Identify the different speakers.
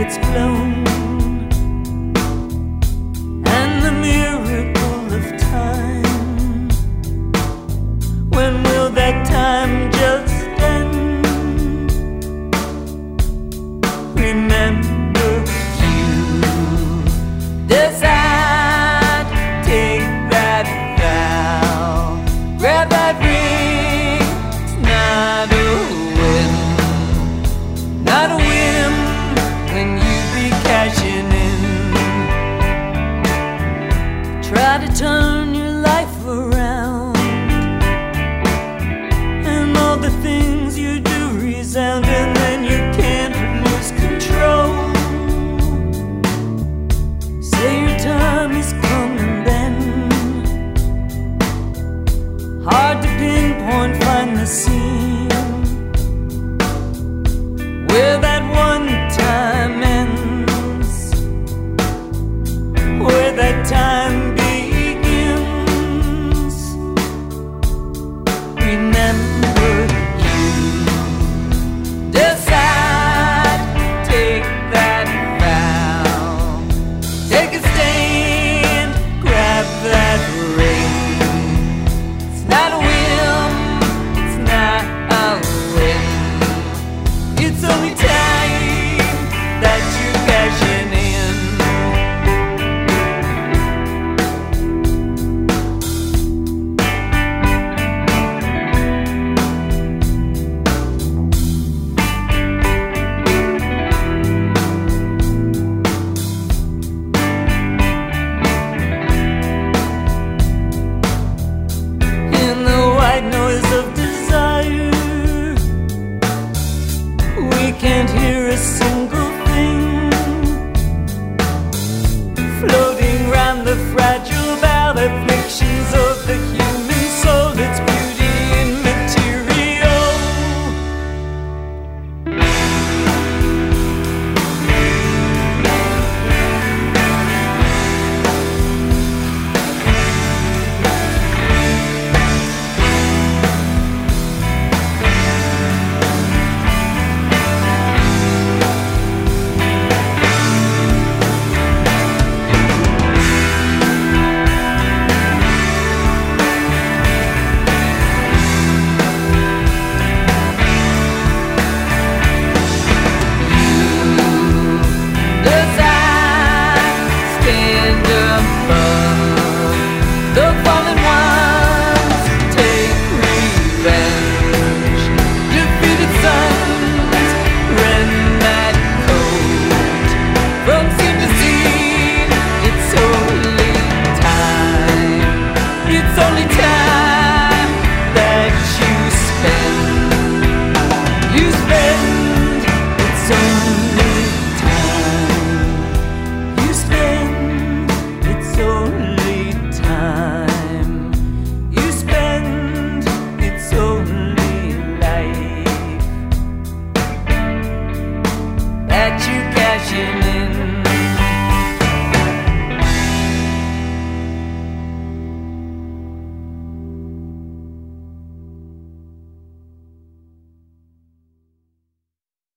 Speaker 1: it's blown. And the miracle of time, when will that time just end? Remember you decide, take that vow, grab that ring. It's not a whim, not a whim when you be cashing in. Try to turn your life around, and all the things you do resound, and then you can't lose control. Say your time is coming then. Hard to pinpoint, find the scene.